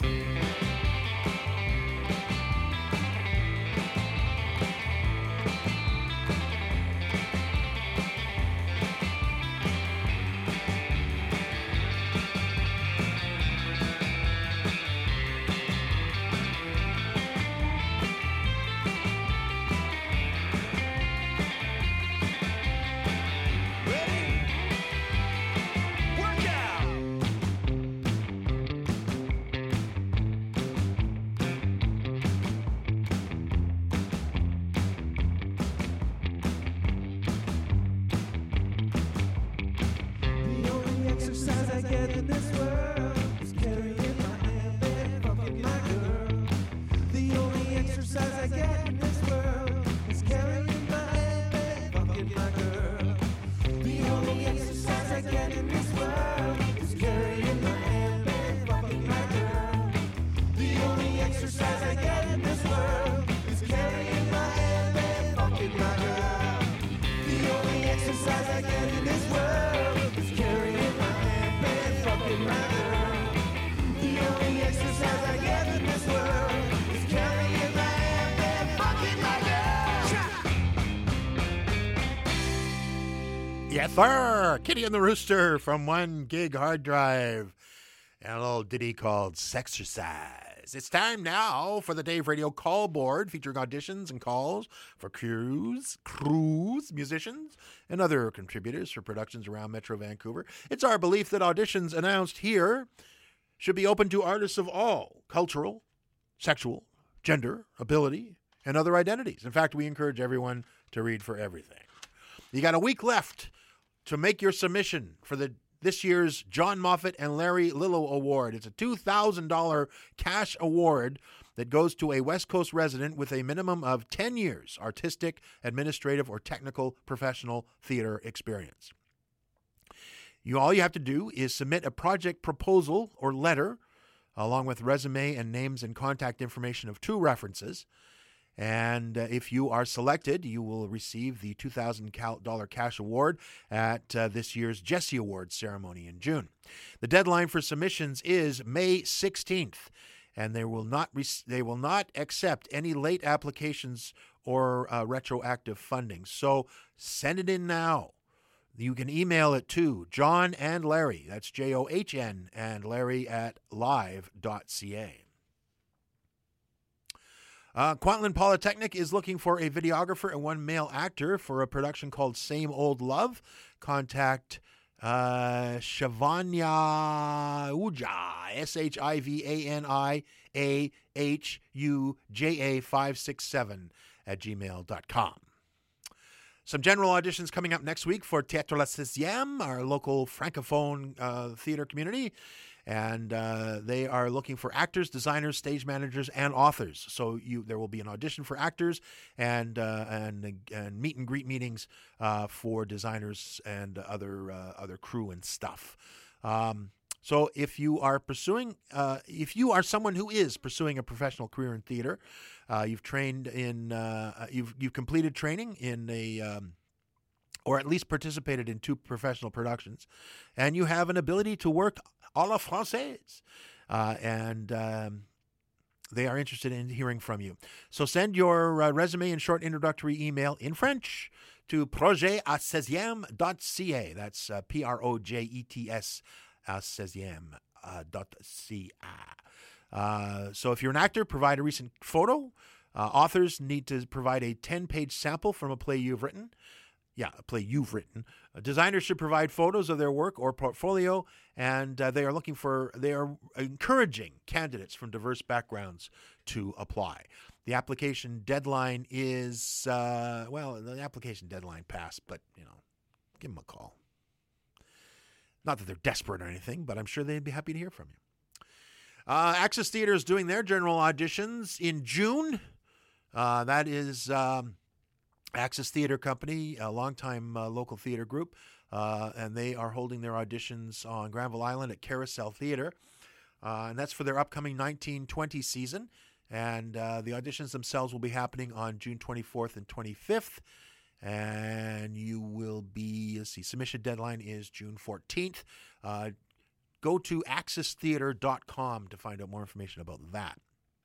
Thur, Kitty and the Rooster from One Gig Hard Drive, and a little ditty called Sexercise. It's time now for the Dave Radio Call Board, featuring auditions and calls for crews, crews, musicians, and other contributors for productions around Metro Vancouver. It's our belief that auditions announced here should be open to artists of all cultural, sexual, gender, ability, and other identities. In fact, we encourage everyone to read for everything. You got a week left to make your submission for the this year's John Moffat and Larry Lillo Award. It's a two thousand dollars cash award that goes to a West Coast resident with a minimum of ten years artistic, administrative, or technical professional theater experience. You all you have to do is submit a project proposal or letter along with resume and names and contact information of two references. And uh, if you are selected, you will receive the two thousand dollars cash award at uh, this year's Jesse Awards ceremony in June. The deadline for submissions is May sixteenth, and they will not re- they will not accept any late applications or uh, retroactive funding. So send it in now. You can email it to John and Larry. That's J O H N and Larry at live dot c a. Uh, Kwantlen Polytechnic is looking for a videographer and one male actor for a production called Same Old Love. Contact uh, Shavanya Uja, S H I V A N I A H U J A five six seven at gmail dot com. Some general auditions coming up next week for Théâtre La Sixième, our local francophone uh, theater community. And uh, they are looking for actors, designers, stage managers, and authors. So you, there will be an audition for actors and uh, and and meet and greet meetings uh, for designers and other uh, other crew and stuff. Um, so if you are pursuing, uh, if you are someone who is pursuing a professional career in theater, uh, you've trained in, uh, you've you've completed training in a. Um, or at least participated in two professional productions, and you have an ability to work à la française, uh, and um, they are interested in hearing from you. So send your uh, resume and short introductory email in French to projet à seizième dot c a. That's uh, P R O J E T S à seizième dot c a. Uh, so if you're an actor, provide a recent photo. Uh, authors need to provide a ten-page sample from a play you've written. Yeah, a play you've written. Uh, designers should provide photos of their work or portfolio, and uh, they are looking for, they are encouraging candidates from diverse backgrounds to apply. The application deadline is, uh, well, the application deadline passed, but, you know, give them a call. Not that they're desperate or anything, but I'm sure they'd be happy to hear from you. Uh, Access Theatre is doing their general auditions in June. Uh, that is... Um, Access Theatre Company, a longtime uh, local theatre group, uh, and they are holding their auditions on Granville Island at Carousel Theatre, uh, and that's for their upcoming nineteen twenty season, and uh, the auditions themselves will be happening on June twenty-fourth and twenty-fifth, and you will be, let's see, submission deadline is June fourteenth. Uh, go to access theatre dot com to find out more information about that.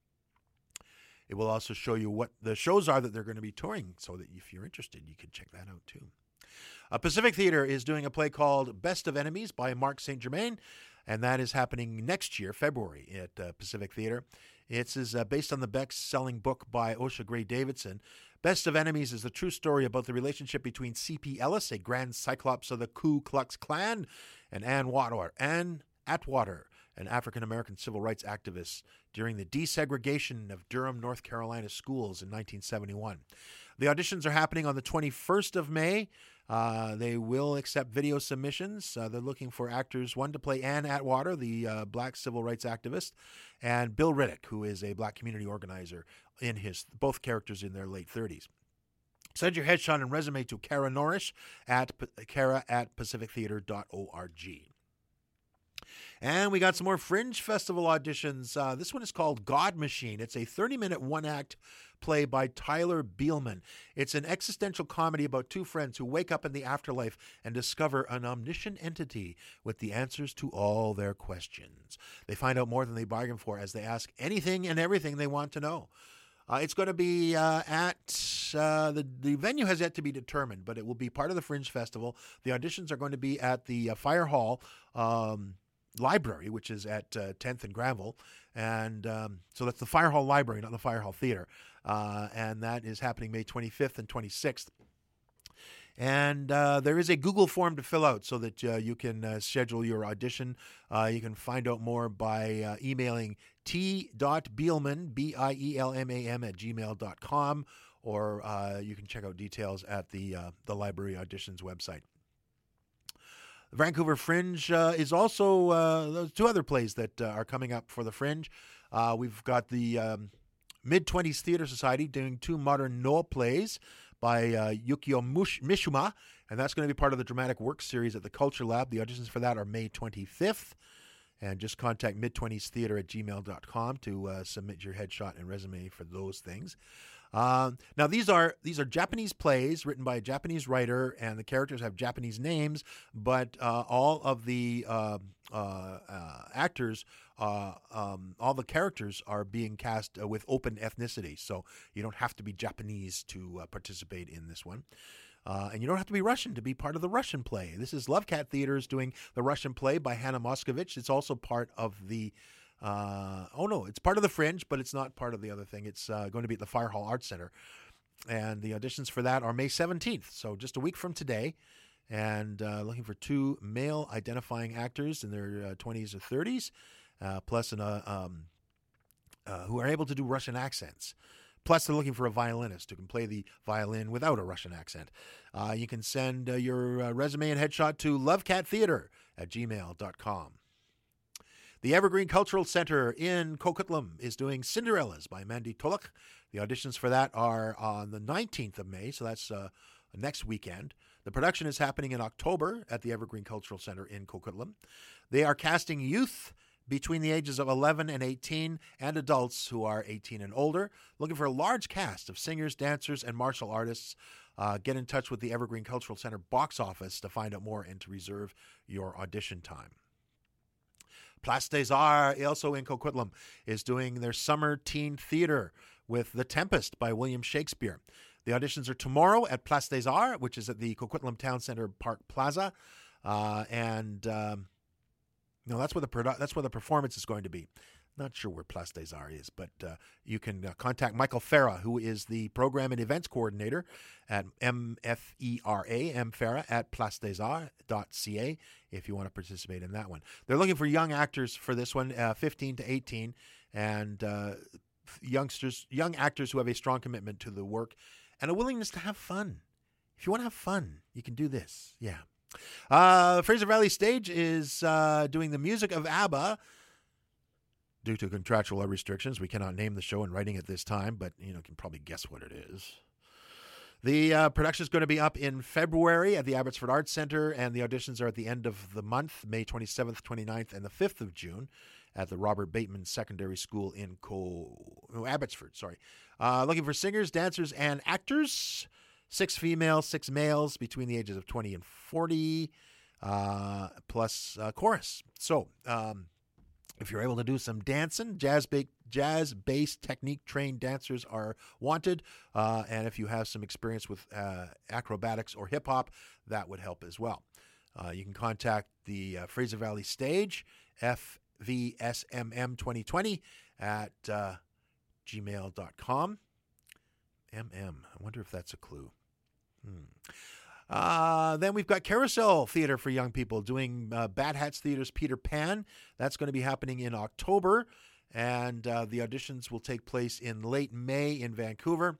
It will also show you what the shows are that they're going to be touring, so that if you're interested, you can check that out too. Uh, Pacific Theatre is doing a play called Best of Enemies by Mark Saint Germain, and that is happening next year, February, at uh, Pacific Theatre. It's is, uh, based on the best-selling book by Osha Gray Davidson. Best of Enemies is the true story about the relationship between C P Ellis, a grand cyclops of the Ku Klux Klan, and Ann Atwater, Ann Atwater, an African-American civil rights activist during the desegregation of Durham, North Carolina schools in nineteen seventy-one. The auditions are happening on the twenty-first of May. Uh, they will accept video submissions. Uh, they're looking for actors, one to play Ann Atwater, the uh, black civil rights activist, and Bill Riddick, who is a black community organizer, in his both characters in their late thirties. Send your headshot and resume to Kara Norrish at Kara at pacific theatre dot org. And we got some more Fringe Festival auditions. Uh, this one is called God Machine. It's a thirty-minute one-act play by Tyler Beelman. It's an existential comedy about two friends who wake up in the afterlife and discover an omniscient entity with the answers to all their questions. They find out more than they bargain for as they ask anything and everything they want to know. Uh, it's going to be uh, at uh, the the venue has yet to be determined, but it will be part of the Fringe Festival. The auditions are going to be at the uh, Fire Hall um, Library, which is at uh, tenth and Granville, and um, so that's the Fire Hall Library, not the Fire Hall Theater, uh, and that is happening May twenty-fifth and twenty-sixth. And uh, there is a Google form to fill out so that uh, you can uh, schedule your audition. Uh, you can find out more by uh, emailing t.bielman, B I E L M A M, at gmail dot com, or uh, you can check out details at the, uh, the library auditions website. The Vancouver Fringe uh, is also uh, those two other plays that uh, are coming up for the Fringe. Uh, we've got the um, mid-twenties Theatre Society doing two modern Noh plays by uh, Yukio Mush- Mishima, and that's going to be part of the Dramatic Works series at the Culture Lab. The auditions for that are May twenty-fifth, and just contact mid twenties theatre at gmail dot com to uh, submit your headshot and resume for those things. Uh, now, these are these are Japanese plays written by a Japanese writer, and the characters have Japanese names, but uh, all of the uh, uh, uh, actors, uh, um, all the characters are being cast uh, with open ethnicity, so you don't have to be Japanese to uh, participate in this one. Uh, and you don't have to be Russian to be part of the Russian play. This is Love Cat Theaters doing the Russian play by Hannah Moskovich. It's also part of the Uh, oh, no, it's part of the Fringe, but it's not part of the other thing. It's uh, going to be at the Fire Hall Arts Center. And the auditions for that are May seventeenth, so just a week from today. And uh, looking for two male identifying actors in their uh, twenties or thirties, uh, plus an, uh, um, uh, who are able to do Russian accents. Plus, they're looking for a violinist who can play the violin without a Russian accent. Uh, you can send uh, your uh, resume and headshot to lovecattheater at gmail dot com. The Evergreen Cultural Center in Coquitlam is doing Cinderellas by Mandy Tulloch. The auditions for that are on the nineteenth of May, so that's uh, next weekend. The production is happening in October at the Evergreen Cultural Center in Coquitlam. They are casting youth between the ages of eleven and eighteen and adults who are eighteen and older, looking for a large cast of singers, dancers, and martial artists. Uh, get in touch with the Evergreen Cultural Center box office to find out more and to reserve your audition time. Place des Arts, also in Coquitlam, is doing their summer teen theater with The Tempest by William Shakespeare. The auditions are tomorrow at Place des Arts, which is at the Coquitlam Town Center Park Plaza, uh, and um, no, that's where the produ- that's where the performance is going to be. Not sure where Place des Arts is, but uh, you can uh, contact Michael Farah, who is the program and events coordinator at M F E R A, M Farah, at place des arts dot c a if you want to participate in that one. They're looking for young actors for this one, uh, fifteen to eighteen, and uh, youngsters, young actors who have a strong commitment to the work and a willingness to have fun. If you want to have fun, you can do this. Yeah. Uh, Fraser Valley Stage is uh, doing the music of ABBA. Due to contractual restrictions, we cannot name the show in writing at this time, but you know, can probably guess what it is. The uh, production is going to be up in February at the Abbotsford Arts Center, and the auditions are at the end of the month, May twenty-seventh, twenty-ninth, and the fifth of June at the Robert Bateman Secondary School in Co- oh, Abbotsford. Sorry, uh, looking for singers, dancers, and actors. Six females, six males between the ages of twenty and forty, uh, plus uh, chorus. So. Um, If you're able to do some dancing, jazz ba- jazz bass technique trained dancers are wanted. Uh, and if you have some experience with uh, acrobatics or hip hop, that would help as well. Uh, you can contact the uh, Fraser Valley Stage, F V S M M twenty twenty, at uh, gmail dot com. M M. I wonder if that's a clue. Hmm. Uh, then we've got Carousel Theater for Young People doing uh, Bad Hats Theater's Peter Pan. That's going to be happening in October, and uh, the auditions will take place in late May in Vancouver.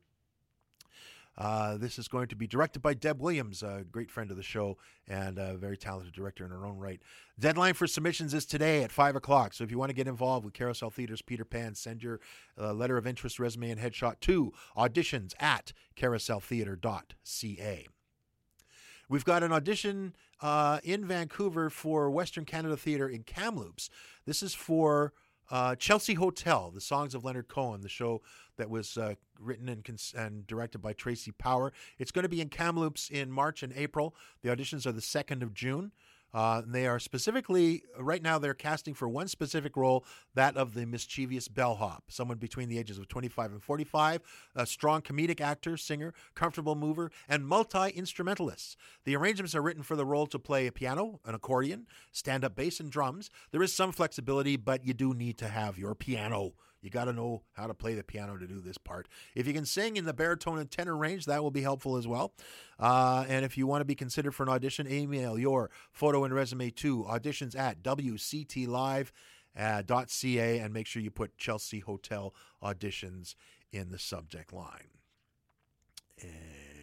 Uh, this is going to be directed by Deb Williams, a great friend of the show and a very talented director in her own right. Deadline for submissions is today at five o'clock, so if you want to get involved with Carousel Theater's Peter Pan, send your uh, letter of interest, resume, and headshot to auditions at carousel theater dot c a. We've got an audition uh, in Vancouver for Western Canada Theatre in Kamloops. This is for uh, Chelsea Hotel, the Songs of Leonard Cohen, the show that was uh, written and, cons- and directed by Tracy Power. It's going to be in Kamloops in March and April. The auditions are the second of June. Uh, and they are specifically, right now they're casting for one specific role, that of the mischievous bellhop, someone between the ages of twenty-five and forty-five, a strong comedic actor, singer, comfortable mover, and multi-instrumentalist. The arrangements are written for the role to play a piano, an accordion, stand-up bass, and drums. There is some flexibility, but you do need to have your piano. You got to know how to play the piano to do this part. If you can sing in the baritone and tenor range, that will be helpful as well. Uh, and if you want to be considered for an audition, email your photo and resume to auditions at w c t live dot c a and make sure you put Chelsea Hotel auditions in the subject line. And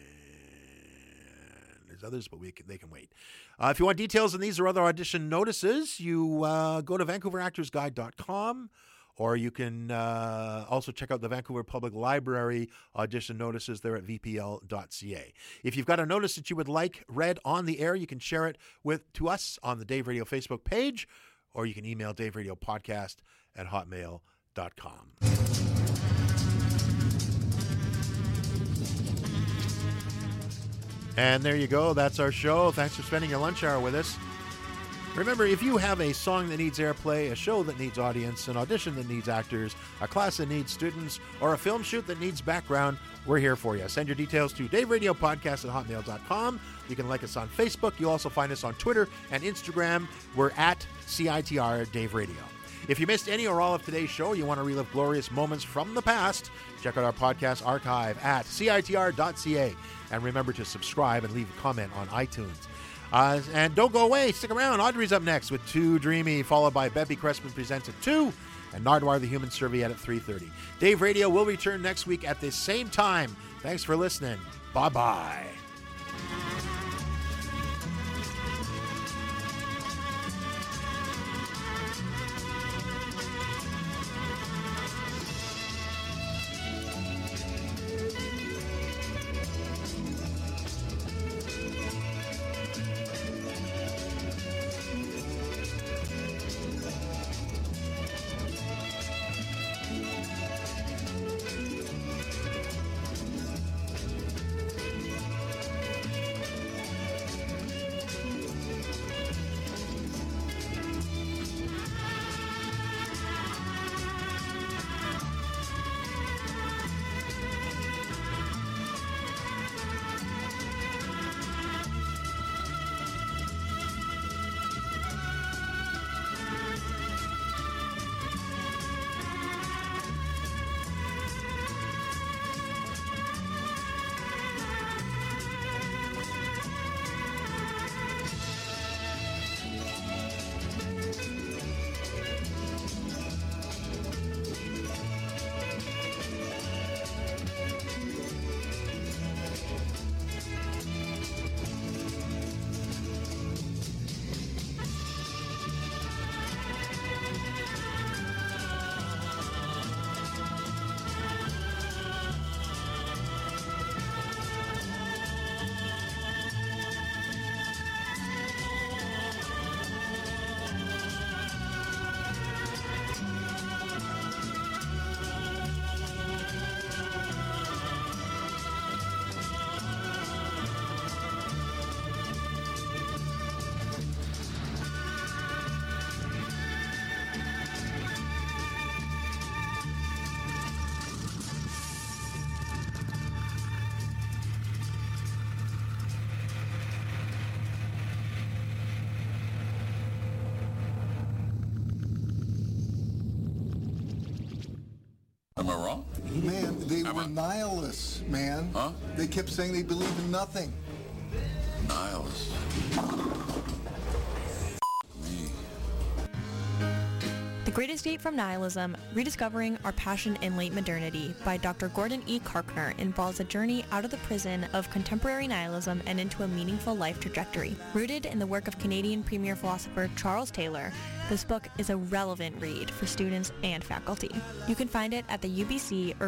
there's others, but we can, they can wait. Uh, if you want details on these or other audition notices, you uh, go to vancouver actors guide dot com. Or you can uh, also check out the Vancouver Public Library audition notices there at v p l dot c a. If you've got a notice that you would like read on the air, you can share it with to us on the Dave Radio Facebook page, or you can email daveradiopodcast at hotmail dot com. And there you go. That's our show. Thanks for spending your lunch hour with us. Remember, if you have a song that needs airplay, a show that needs audience, an audition that needs actors, a class that needs students, or a film shoot that needs background, we're here for you. Send your details to daveradiopodcast at hotmail dot com. You can like us on Facebook. You'll also find us on Twitter and Instagram. We're at C I T R Dave Radio. If you missed any or all of today's show, you want to relive glorious moments from the past, check out our podcast archive at c i t r dot c a. And remember to subscribe and leave a comment on iTunes. Uh, and don't go away. Stick around. Audrey's up next with Too Dreamy, followed by Bebby Cressman presents at two, and Nardwar the Human Serviette at three thirty. Dave Radio will return next week at the same time. Thanks for listening. Bye-bye. Am I wrong? Man, they Am were I- nihilists, man. Huh? They kept saying they believe in nothing. Nihilist. Me. The Great Escape from Nihilism, Rediscovering Our Passion in Late Modernity by Doctor Gordon E. Karkner involves a journey out of the prison of contemporary nihilism and into a meaningful life trajectory. Rooted in the work of Canadian premier philosopher Charles Taylor, this book is a relevant read for students and faculty. You can find it at the U B C or